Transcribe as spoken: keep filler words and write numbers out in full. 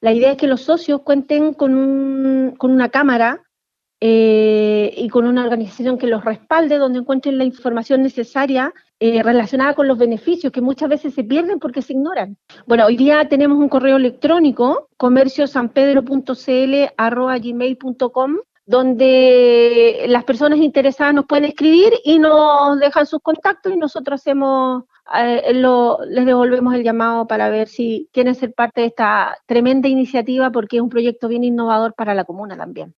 La idea es que los socios cuenten con, un, con una cámara eh, y con una organización que los respalde, donde encuentren la información necesaria eh, relacionada con los beneficios que muchas veces se pierden porque se ignoran. Bueno, hoy día tenemos un correo electrónico, comercio san pedro punto c l arroba gmail punto com, donde las personas interesadas nos pueden escribir y nos dejan sus contactos y nosotros hacemos, eh, lo, les devolvemos el llamado para ver si quieren ser parte de esta tremenda iniciativa, porque es un proyecto bien innovador para la comuna también.